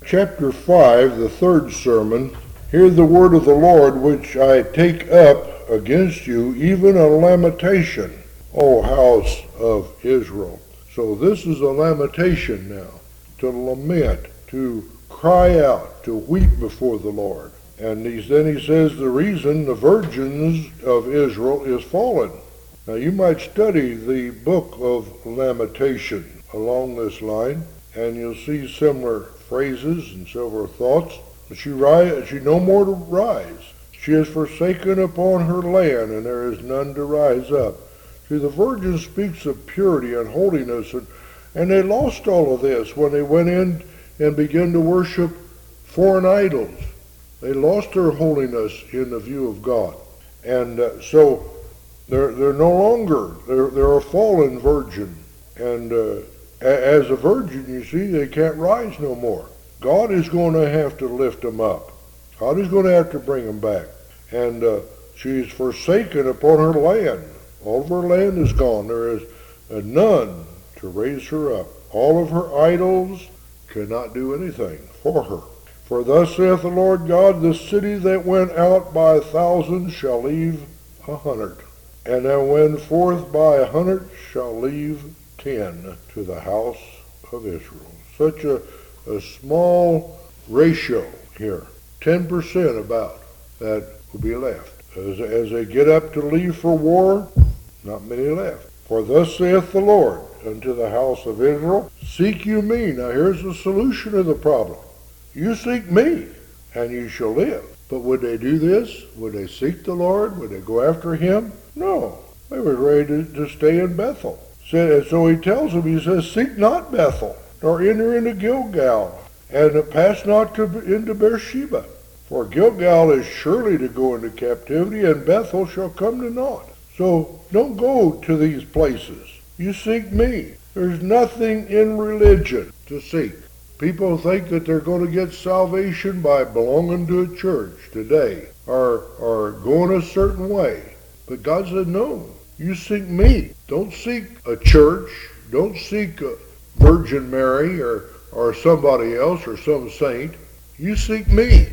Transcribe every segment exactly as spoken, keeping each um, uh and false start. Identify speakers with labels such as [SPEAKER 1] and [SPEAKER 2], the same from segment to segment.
[SPEAKER 1] Chapter five, the third sermon. Hear the word of the Lord, which I take up against you, even a lamentation, O house of Israel. So this is a lamentation now, to lament, to cry out, to weep before the Lord. And he's, then he says the reason the virgins of Israel is fallen. Now you might study the book of Lamentation along this line, and you'll see similar phrases and similar thoughts. She rise, she no more to rise. She is forsaken upon her land, and there is none to rise up. See, the virgin speaks of purity and holiness, and, and they lost all of this when they went in and began to worship foreign idols. They lost their holiness in the view of God. And uh, so they're, they're no longer, they're, they're a fallen virgin. And uh, as a virgin, you see, they can't rise no more. God is going to have to lift them up. God is going to have to bring them back. And uh, she is forsaken upon her land. All of her land is gone. There is uh, none to raise her up. All of her idols cannot do anything for her. For thus saith the Lord God, the city that went out by a thousand shall leave a hundred, and that went forth by a hundred shall leave ten to the house of Israel. Such a, a small ratio here, ten percent about, that will be left. As, as they get up to leave for war, not many left. For thus saith the Lord unto the house of Israel, seek you me. Now here's the solution of the problem. You seek me, and you shall live. But would they do this? Would they seek the Lord? Would they go after him? No. They were ready to, to stay in Bethel. So, so he tells them, he says, seek not Bethel, nor enter into Gilgal, and pass not to, into Beersheba. For Gilgal is surely to go into captivity, and Bethel shall come to naught. So don't go to these places. You seek me. There's nothing in religion to seek. People think that they're going to get salvation by belonging to a church today, or, or going a certain way. But God said, no, you seek me. Don't seek a church. Don't seek a Virgin Mary or, or somebody else or some saint. You seek me.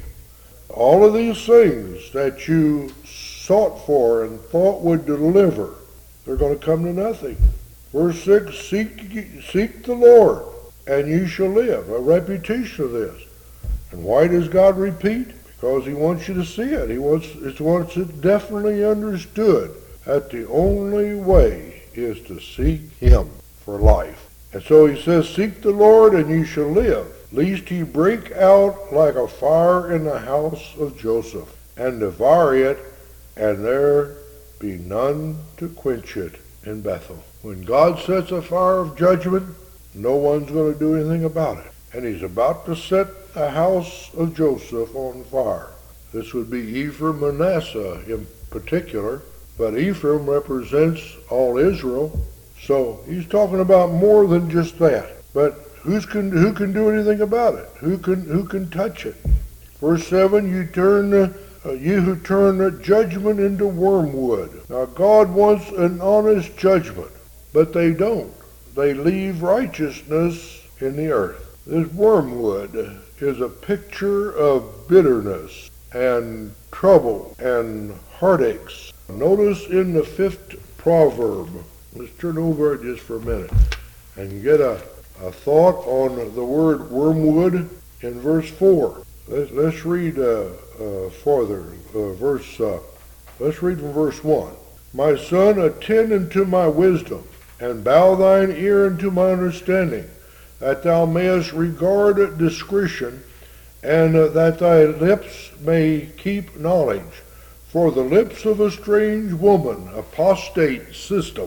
[SPEAKER 1] All of these things that you sought for and thought would deliver, they're going to come to nothing. Verse six, seek, seek the Lord, and you shall live. A repetition of this. And why does God repeat? Because he wants you to see it. He wants, it wants it definitely understood that the only way is to seek him for life. And so he says, seek the Lord, and you shall live, lest he break out like a fire in the house of Joseph, and devour it, and there be none to quench it in Bethel. When God sets a fire of judgment, no one's going to do anything about it. And he's about to set the house of Joseph on fire. This would be Ephraim, Manasseh in particular, but Ephraim represents all Israel. So he's talking about more than just that. But who's can, who can do anything about it? Who can who can touch it? Verse seven, you turn uh, you who turn judgment into wormwood. Now God wants an honest judgment, but they don't. They leave righteousness in the earth. This wormwood is a picture of bitterness and trouble and heartaches. Notice in the fifth proverb, let's turn over it just for a minute and get a, a thought on the word wormwood in verse four. Let's, let's read uh, uh, farther, uh, verse, uh, let's read from verse one. My son, attend unto my wisdom, and bow thine ear unto my understanding, that thou mayest regard discretion, and uh, that thy lips may keep knowledge. For the lips of a strange woman, apostate system,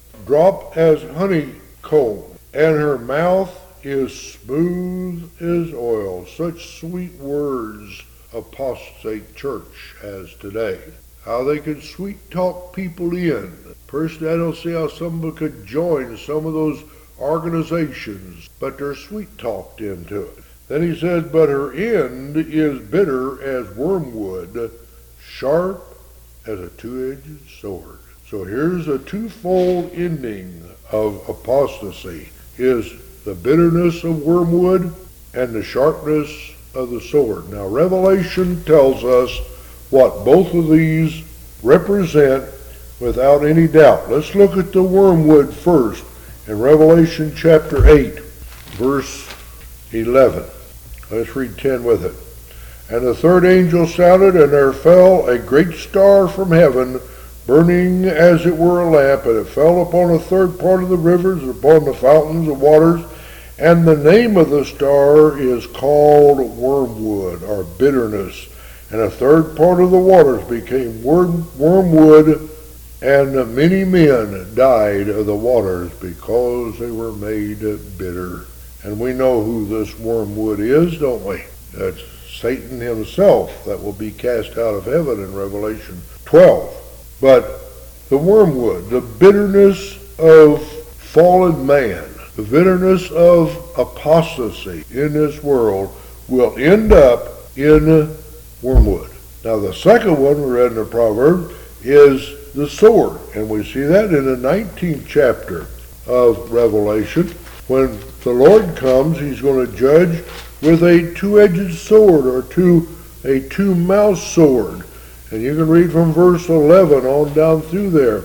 [SPEAKER 1] drop as honeycomb, and her mouth is smooth as oil. Such sweet words, apostate church as today. How they could sweet talk people in. Personally, I don't see how someone could join some of those organizations, but they're sweet talked into it. Then he says, but her end is bitter as wormwood, sharp as a two-edged sword. So here's a twofold ending of apostasy, is the bitterness of wormwood and the sharpness of the sword. Now, Revelation tells us what both of these represent without any doubt. Let's look at the wormwood first in Revelation chapter eight, verse eleven. Let's read ten with it. And the third angel sounded, and there fell a great star from heaven, burning as it were a lamp, and it fell upon a third part of the rivers, and upon the fountains of waters. And the name of the star is called Wormwood, or Bitterness. And a third part of the waters became worm, wormwood, and many men died of the waters because they were made bitter. And we know who this wormwood is, don't we? That's Satan himself that will be cast out of heaven in Revelation twelve. But the wormwood, the bitterness of fallen man, the bitterness of apostasy in this world will end up in wormwood. Now the second one we read in the Proverbs is the sword. And we see that in the nineteenth chapter of Revelation. When the Lord comes, he's going to judge with a two-edged sword, or two, a two-mouthed sword. And you can read from verse eleven on down through there.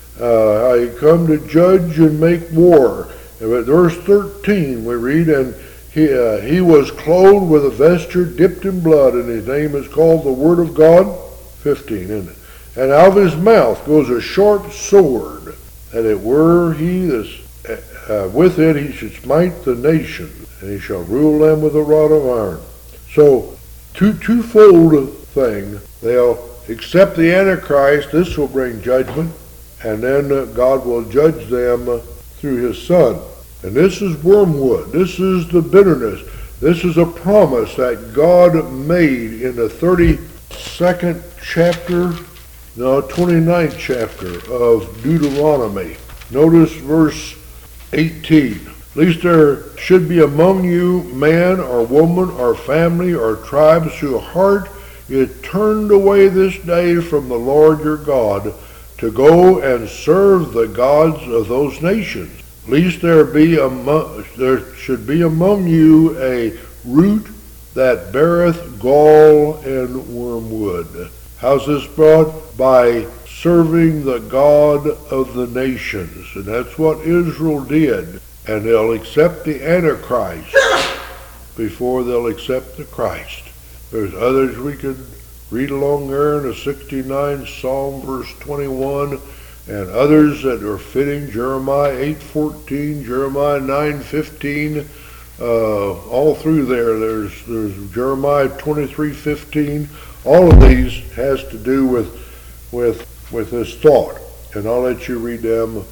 [SPEAKER 1] Uh, how he come to judge and make war. And at verse thirteen we read, and he, uh, he was clothed with a vesture dipped in blood, and his name is called the Word of God. fifteen, isn't it? And out of his mouth goes a sharp sword, that it were he that uh, with it he should smite the nations, and he shall rule them with a rod of iron. So, two twofold thing. They'll accept the Antichrist. This will bring judgment, and then uh, God will judge them uh, through his Son. And this is wormwood. This is the bitterness. This is a promise that God made in the thirty-second chapter, no, twenty-ninth chapter of Deuteronomy. Notice verse eighteen. At least there should be among you man or woman or family or tribes whose heart is turned away this day from the Lord your God, to go and serve the gods of those nations. Lest there be among, there should be among you a root that beareth gall and wormwood. How's this brought? By serving the God of the nations. And that's what Israel did. And they'll accept the Antichrist before they'll accept the Christ. There's others we could read along there in the sixty-ninth Psalm, verse twenty-one, and others that are fitting, Jeremiah eight fourteen, Jeremiah nine fifteen, uh, all through there. There's there's Jeremiah twenty-three fifteen. All of these has to do with with with this thought, and I'll let you read them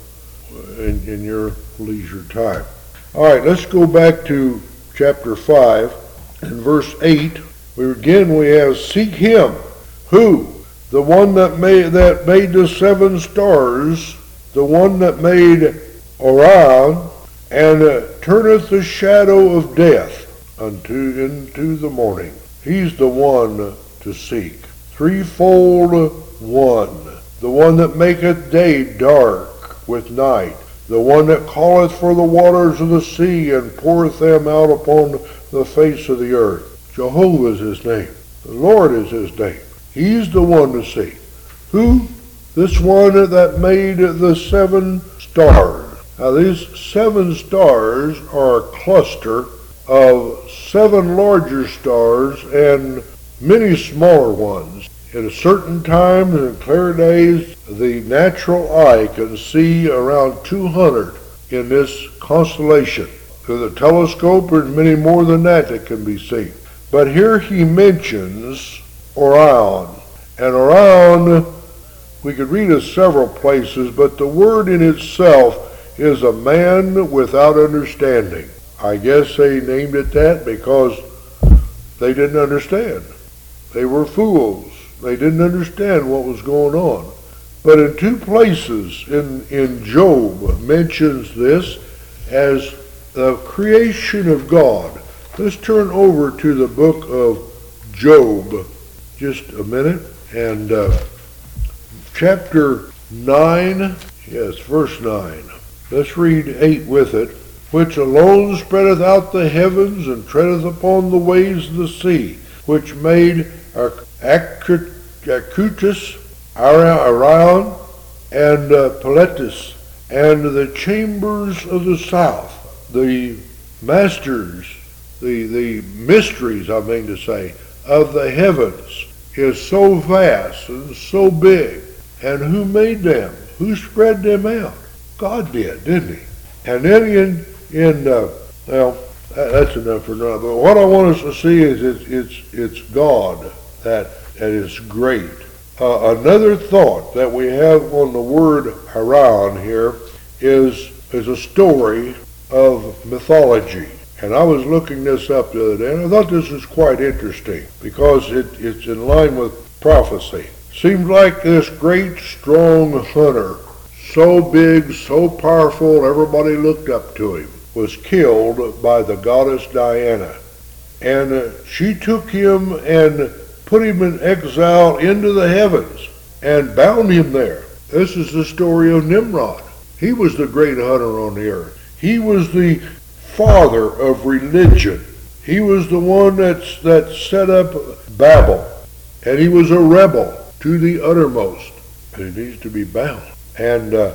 [SPEAKER 1] in, in your leisure time. All right, let's go back to chapter five and verse eight. We again we have seek him who, the one that made that made the seven stars, the one that made Orion, and uh, turneth the shadow of death unto into the morning. He's the one to seek. Threefold one, the one that maketh day dark with night, the one that calleth for the waters of the sea and poureth them out upon the face of the earth. Jehovah is his name. The Lord is his name. He's the one to see. Who? This one that made the seven stars. Now these seven stars are a cluster of seven larger stars and many smaller ones. At a certain time in clear days, the natural eye can see around two hundred in this constellation. Through the telescope, there's many more than that that can be seen. But here he mentions Orion. And Orion, we could read it several places, but the word in itself is a man without understanding. I guess they named it that because they didn't understand. They were fools. They didn't understand what was going on. But in two places in, in Job mentions this as the creation of God. Let's turn over to the book of Job just a minute. And uh, chapter nine, yes, verse nine. Let's read eight with it. which alone spreadeth out the heavens, and treadeth upon the waves of the sea, which made Acutus, Arion, and uh, Peletus, and the chambers of the south, the masters, the, the mysteries, I mean to say, of the heavens, is so vast and so big. And who made them? Who spread them out? God did, didn't he? And then in, in uh, well, that's enough for now. But what I want us to see is it's, it's, it's God that, that is great. Uh, another thought that we have on the word Haran here is, is a story of mythology. And I was looking this up the other day, and I thought this was quite interesting because it, it's in line with prophecy. Seems like this great, strong hunter, so big, so powerful, everybody looked up to him, was killed by the goddess Diana. And uh, she took him and put him in exile into the heavens and bound him there. This is the story of Nimrod. He was the great hunter on the earth. He was the father of religion. He was the one that's, that set up Babel. And he was a rebel to the uttermost. And he needs to be bound. And uh,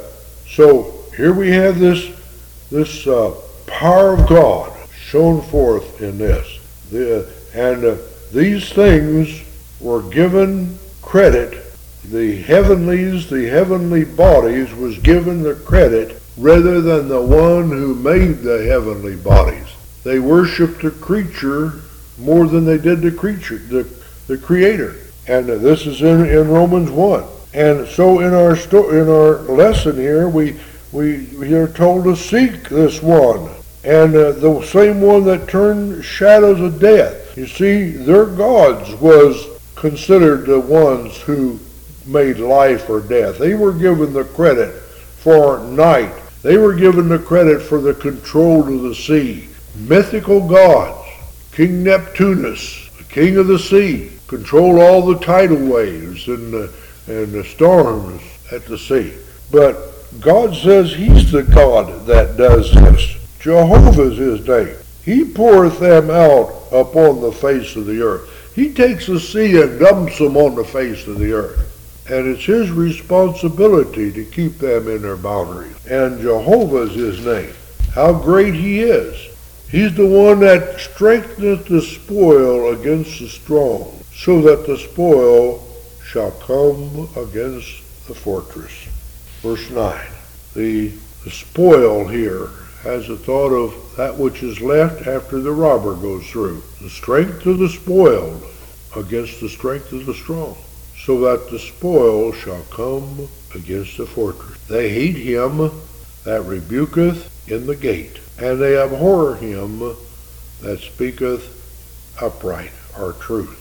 [SPEAKER 1] so here we have this, this uh, power of God shown forth in this. The, and uh, these things were given credit. The heavenlies, the heavenly bodies was given the credit rather than the one who made the heavenly bodies. They worshiped the creature more than they did the creature, the, the creator. And this is in, in Romans one. And so in our sto- in our lesson here, we, we, we are told to seek this one. And uh, the same one that turned shadows of death. You see, their gods was considered the ones who made life or death. They were given the credit for night. They were given the credit for the control of the sea. Mythical gods, King Neptunus, the king of the sea, controlled all the tidal waves and the, and the storms at the sea. But God says he's the God that does this. Jehovah's his name. He poureth them out upon the face of the earth. He takes the sea and dumps them on the face of the earth. And it's his responsibility to keep them in their boundaries. And Jehovah's his name. How great he is. He's the one that strengtheneth the spoil against the strong, so that the spoil shall come against the fortress. Verse nine. The, the spoil here has a thought of that which is left after the robber goes through. The strength of the spoiled against the strength of the strong, so that the spoil shall come against the fortress. They hate him that rebuketh in the gate, and they abhor him that speaketh upright, or truth.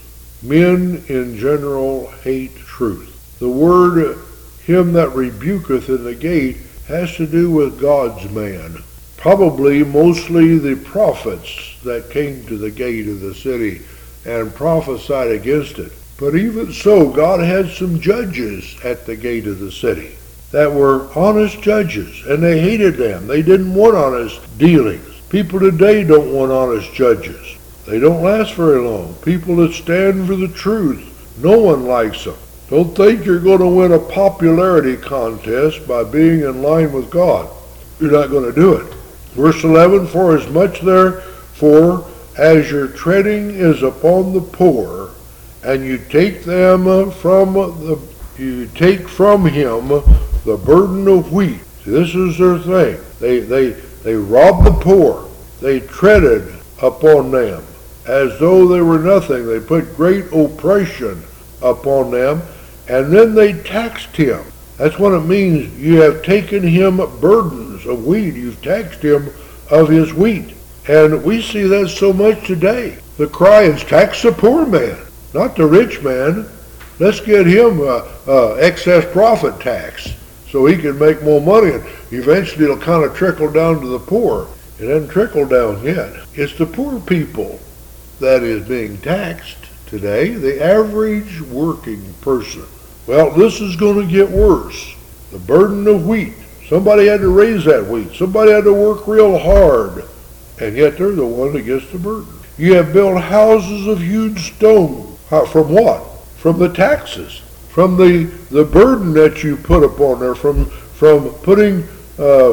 [SPEAKER 1] Men in general hate truth. The word him that rebuketh in the gate has to do with God's man. Probably mostly the prophets that came to the gate of the city and prophesied against it. But even so, God had some judges at the gate of the city that were honest judges, and they hated them. They didn't want honest dealings. People today don't want honest judges. They don't last very long. People that stand for the truth, no one likes them. Don't think you're going to win a popularity contest by being in line with God. You're not going to do it. Verse eleven, for as much therefore as your treading is upon the poor, and you take them from the, you take from him the burden of wheat. See, this is their thing. They, they, they robbed the poor. They treaded upon them as though they were nothing. They put great oppression upon them, and then they taxed him. That's what it means. You have taken him burdens of wheat. You've taxed him of his wheat. And we see that so much today. The cry is, tax the poor man, not the rich man. Let's get him a, a excess profit tax so he can make more money. And eventually it'll kind of trickle down to the poor. It hasn't trickled down yet. It's the poor people that is being taxed today, the average working person. Well, this is going to get worse. The burden of wheat. Somebody had to raise that wheat. Somebody had to work real hard. And yet they're the one that gets the burden. You have built houses of hewn stone. How, from what? From the taxes. From the, the burden that you put upon there. From, from putting uh,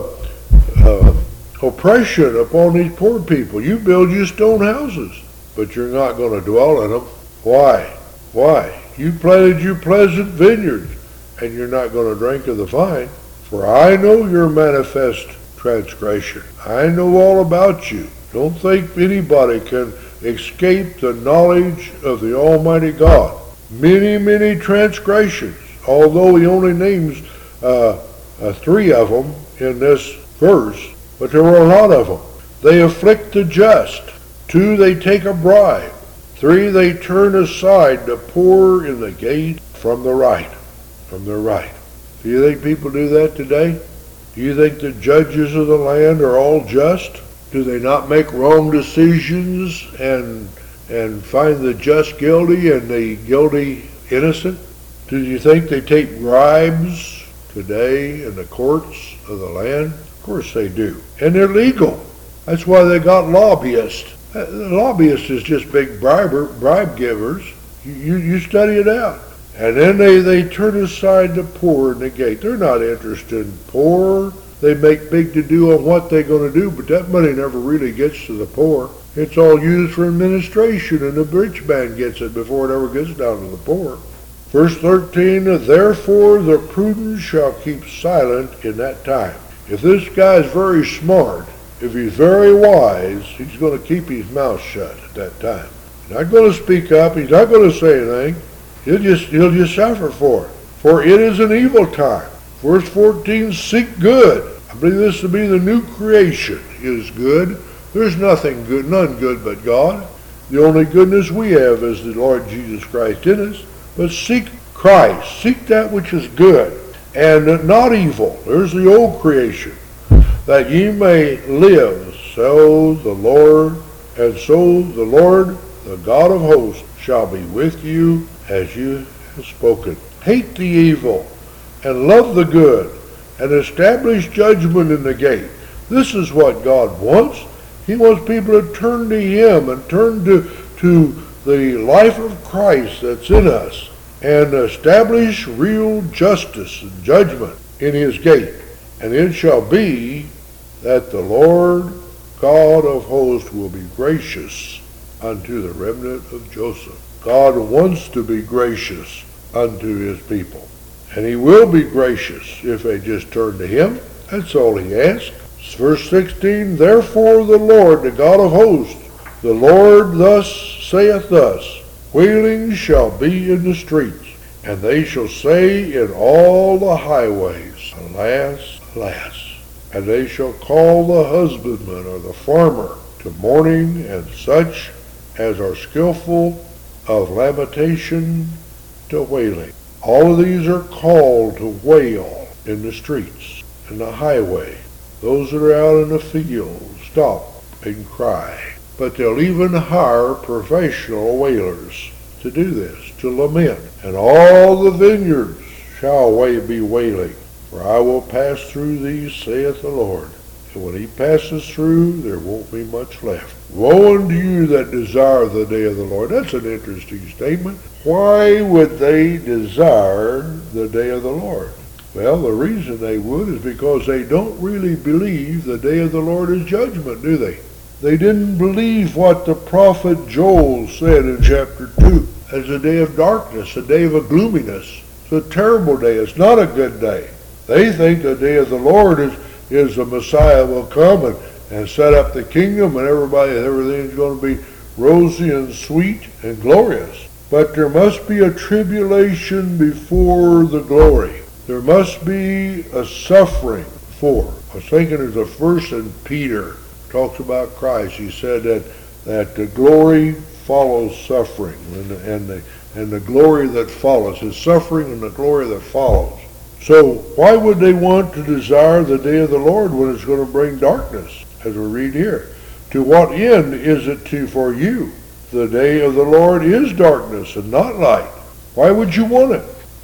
[SPEAKER 1] uh, oppression upon these poor people. You build you stone houses. But you're not going to dwell in them. Why? Why? You planted you pleasant vineyards. And you're not going to drink of the vine. For I know your manifest transgression. I know all about you. Don't think anybody can escape the knowledge of the Almighty God. Many, many transgressions, although he only names uh, uh, three of them in this verse, but there were a lot of them. They afflict the just. Two, they take a bribe. Three, they turn aside the poor in the gate from the right. From the right. Do you think people do that today? Do you think the judges of the land are all just? Do they not make wrong decisions and and find the just guilty and the guilty innocent? Do you think they take bribes today in the courts of the land? Of course they do. And they're legal. That's why they got lobbyists. The lobbyists is just big briber, bribe givers. You, you, you study it out. And then they, they turn aside the poor in the gate. They're not interested in poor. They make big to-do on what they're going to do, but that money never really gets to the poor. It's all used for administration, and the rich man gets it before it ever gets down to the poor. Verse thirteen, therefore the prudent shall keep silent in that time. If this guy's very smart, if he's very wise, he's going to keep his mouth shut at that time. He's not going to speak up. He's not going to say anything. He'll just, he'll just suffer for it. For it is an evil time. Verse fourteen, seek good. I believe this to be the new creation is good. There's nothing good, none good but God. The only goodness we have is the Lord Jesus Christ in us. But seek Christ. Seek that which is good and not evil. There's the old creation. That ye may live, so the Lord, and so the Lord, the God of hosts, shall be with you as you have spoken. Hate the evil and love the good and establish judgment in the gate. This is what God wants. He wants people to turn to him and turn to, to the life of Christ that's in us and establish real justice and judgment in his gate. And it shall be that the Lord God of hosts will be gracious unto the remnant of Joseph. God wants to be gracious unto his people. And he will be gracious if they just turn to him. That's all he asks. Verse sixteen, therefore the Lord, the God of hosts, the Lord thus saith thus, wailing shall be in the streets, and they shall say in all the highways, alas, alas. And they shall call the husbandman or the farmer to mourning, and such as are skillful of lamentation to wailing. All of these are called to wail in the streets, in the highway. Those that are out in the field stop and cry. But they'll even hire professional wailers to do this, to lament. And all the vineyards shall be wailing. For I will pass through these, saith the Lord. And when he passes through, there won't be much left. Woe unto you that desire the day of the Lord. That's an interesting statement. Why would they desire the day of the Lord? Well, the reason they would is because they don't really believe the day of the Lord is judgment, do they? They didn't believe what the prophet Joel said in chapter two as a day of darkness, a day of a gloominess. It's a terrible day. It's not a good day. They think the day of the Lord is, is the Messiah will come and, and set up the kingdom, and everybody, everything's going to be rosy and sweet and glorious. But there must be a tribulation before the glory. There must be a suffering before. I was thinking there's a verse in Peter talks about Christ. He said that that the glory follows suffering, and the, and the and the glory that follows is suffering, and the glory that follows. So why would they want to desire the day of the Lord when it's going to bring darkness, as we read here? To what end is it to for you? The day of the Lord is darkness and not light. Why would you want it?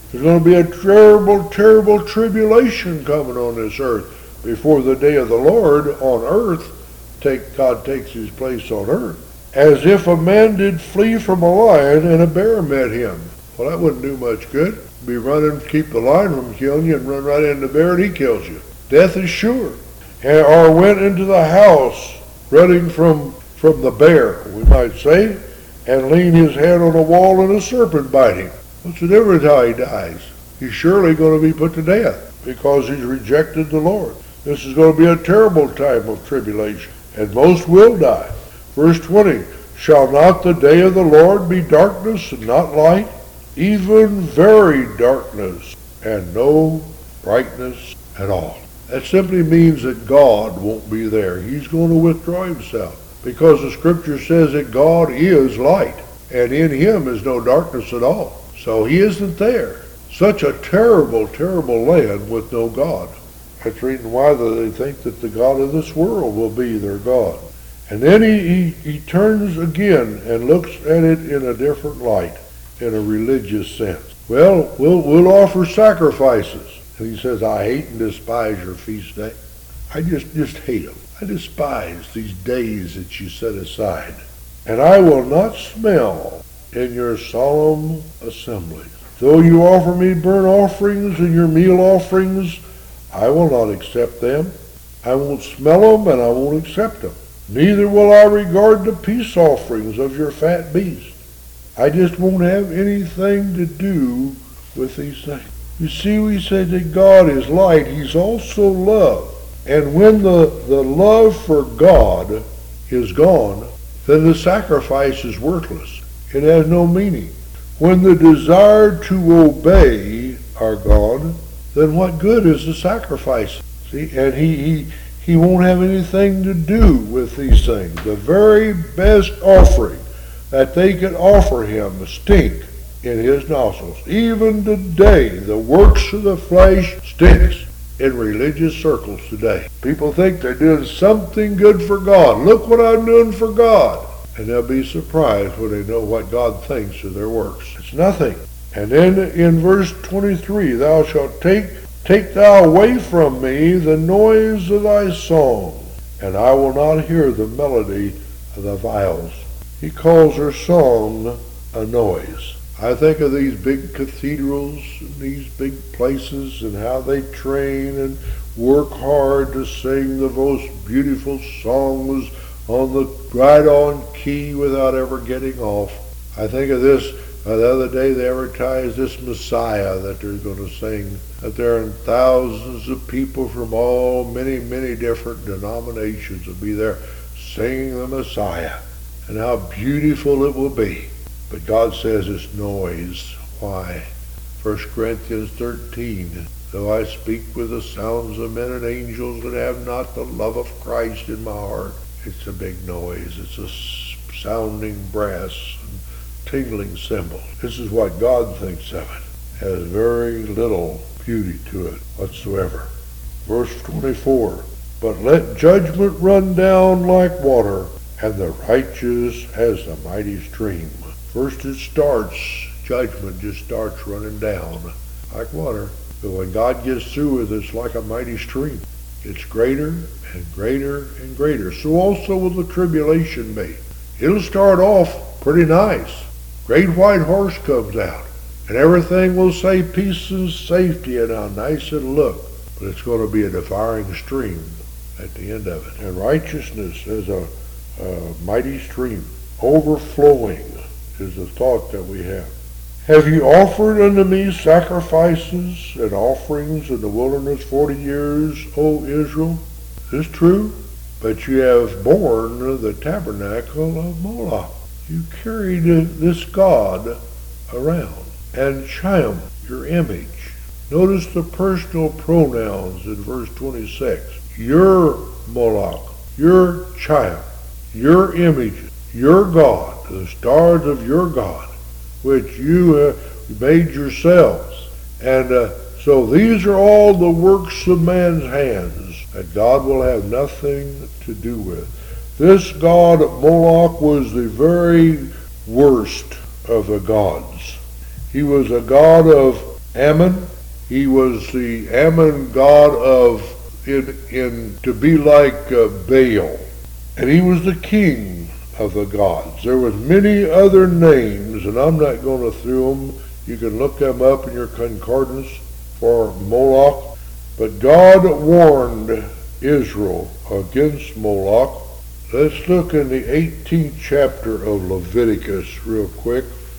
[SPEAKER 1] There's going to be a terrible, terrible tribulation coming on this earth before the day of the Lord on earth. Take, God takes his place on earth. As if a man did flee from a lion and a bear met him. Well, that wouldn't do much good. Be running, keep the lion from killing you, and run right into the bear and he kills you. Death is sure. And, or went into the house running from, from the bear, we might say, and lean his head on a wall and a serpent bite him. What's the difference how he dies? He's surely going to be put to death because he's rejected the Lord. This is going to be a terrible time of tribulation, and most will die. Verse twenty, shall not the day of the Lord be darkness and not light, even very darkness and no brightness at all? That simply means that God won't be there. He's going to withdraw himself because the scripture says that God is light and in him is no darkness at all. So he isn't there. Such a terrible, terrible land with no God. That's the reason why they think that the God of this world will be their God. And then he, he, he turns again and looks at it in a different light, in a religious sense. Well, we'll, we'll offer sacrifices. And he says, I hate and despise your feast day. I just, just hate them. I despise these days that you set aside. And I will not smell in your solemn assemblies. Though you offer me burnt offerings and your meal offerings, I will not accept them. I won't smell them and I won't accept them. Neither will I regard the peace offerings of your fat beasts. I just won't have anything to do with these things. You see, we say that God is light. He's also love. And when the, the love for God is gone, then the sacrifice is worthless. It has no meaning. When the desire to obey are gone, then what good is the sacrifice? See, and he, he, he won't have anything to do with these things. The very best offering that they could offer him stink in his nostrils. Even today, the works of the flesh stinks in religious circles today. People think they're doing something good for God. Look what I'm doing for God. And they'll be surprised when they know what God thinks of their works. It's nothing. And then in verse twenty-three, thou shalt take, take thou away from me the noise of thy song, and I will not hear the melody of the viols. He calls her song a noise. I think of these big cathedrals and these big places and how they train and work hard to sing the most beautiful songs on the right on key without ever getting off. I think of this, uh, the other day they advertised this Messiah that they're going to sing, that there are thousands of people from all many, many different denominations will be there singing the Messiah, and how beautiful it will be. But God says it's noise. Why? First Corinthians thirteen, though I speak with the sounds of men and angels and have not the love of Christ in my heart, it's a big noise. It's a sounding brass and tingling cymbal. This is what God thinks of it. It has very little beauty to it whatsoever. Verse twenty-four, but let judgment run down like water, and the righteous as the mighty stream. First it starts, judgment just starts running down like water. But when God gets through with it, it's like a mighty stream. It's greater and greater and greater. So also will the tribulation be. It'll start off pretty nice. Great white horse comes out, and everything will say peace and safety and how nice it'll look. But it's going to be a devouring stream at the end of it. And righteousness is a, a mighty stream. Overflowing is the thought that we have. Have you offered unto me sacrifices and offerings in the wilderness forty years, O Israel? This is true, but you have borne the tabernacle of Moloch. You carried this god around, and Chiam, your image. Notice the personal pronouns in verse twenty-six. Your Moloch, your Chiam, your image, your God, the stars of your God, which you uh, made yourselves. And uh, so these are all the works of man's hands that God will have nothing to do with. This god Moloch was the very worst of the gods. He was a god of Ammon. He was the Ammon god of, in, in to be like uh, Baal. And he was the king of the gods. There was many other names, and I'm not going to through them. You can look them up in your concordance for Moloch. But God warned Israel against Moloch. Let's look in the eighteenth chapter of Leviticus real quick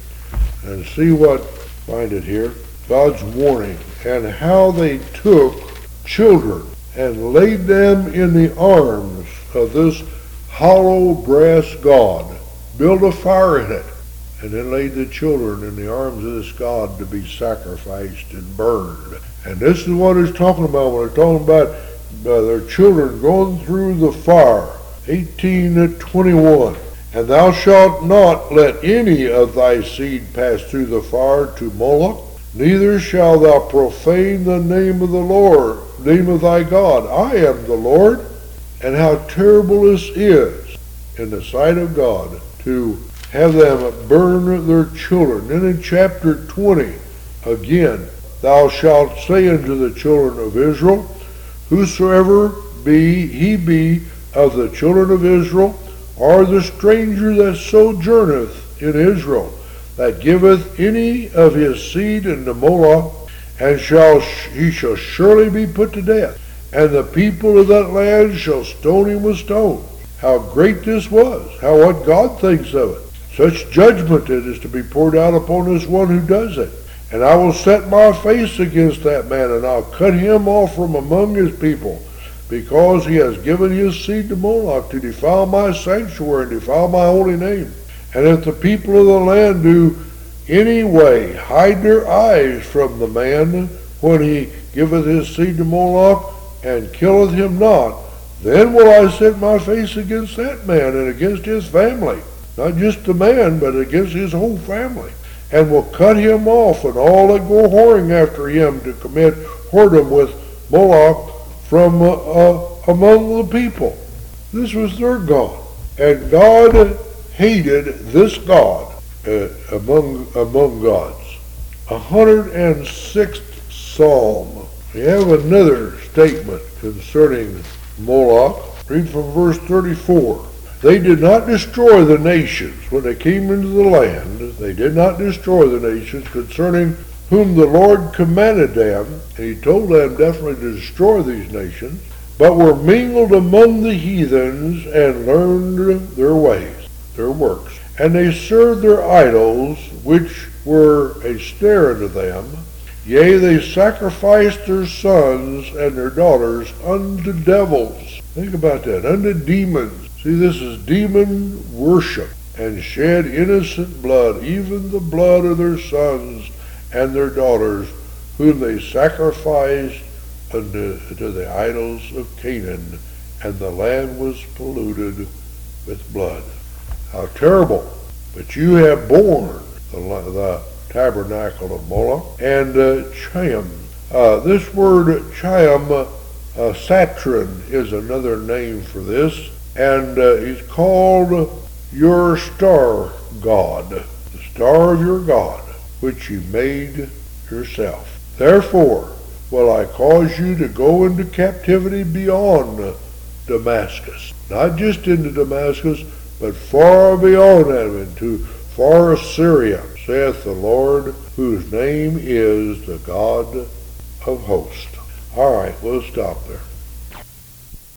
[SPEAKER 1] and see what, find it here, God's warning, and how they took children and laid them in the arms of this hollow brass god, built a fire in it, and then laid the children in the arms of this god to be sacrificed and burned. And this is what it's talking about when they're talking about uh, their children going through the fire. eighteen twenty-one. And thou shalt not let any of thy seed pass through the fire to Moloch, neither shalt thou profane the name of the Lord, name of thy God. I am the Lord. And how terrible this is in the sight of God to have them burn their children. Then in chapter twenty, again, thou shalt say unto the children of Israel, whosoever be he be of the children of Israel, or the stranger that sojourneth in Israel, that giveth any of his seed unto Moloch, and shall he shall surely be put to death. And the people of that land shall stone him with stones. How great this was, how what God thinks of it. Such judgment it is to be poured out upon this one who does it. And I will set my face against that man, and I'll cut him off from among his people, because he has given his seed to Moloch to defile my sanctuary and defile my holy name. And if the people of the land do any way hide their eyes from the man when he giveth his seed to Moloch, and killeth him not, then will I set my face against that man and against his family, not just the man, but against his whole family, and will cut him off and all that go whoring after him to commit whoredom with Moloch from uh, uh, among the people. This was their God, and God hated this God uh, among among gods. one hundred sixth Psalm. We have another statement concerning Moloch. Read from verse thirty-four. They did not destroy the nations when they came into the land. They did not destroy the nations concerning whom the Lord commanded them. And he told them definitely to destroy these nations, but were mingled among the heathens and learned their ways, their works. And they served their idols, which were a snare unto them. Yea, they sacrificed their sons and their daughters unto devils. Think about that, unto demons. See, this is demon worship, and shed innocent blood, even the blood of their sons and their daughters, whom they sacrificed unto to the idols of Canaan, and the land was polluted with blood. How terrible! But you have borne the, the tabernacle of Moloch and uh, Chayim. Uh, this word Chayim, uh, uh, Satron, is another name for this, and uh, he's called your star god, the star of your God, which you made yourself. Therefore will I cause you to go into captivity beyond Damascus, not just into Damascus, but far beyond them, into far Assyria, saith the Lord, whose name is the God of hosts. All right, we'll stop there.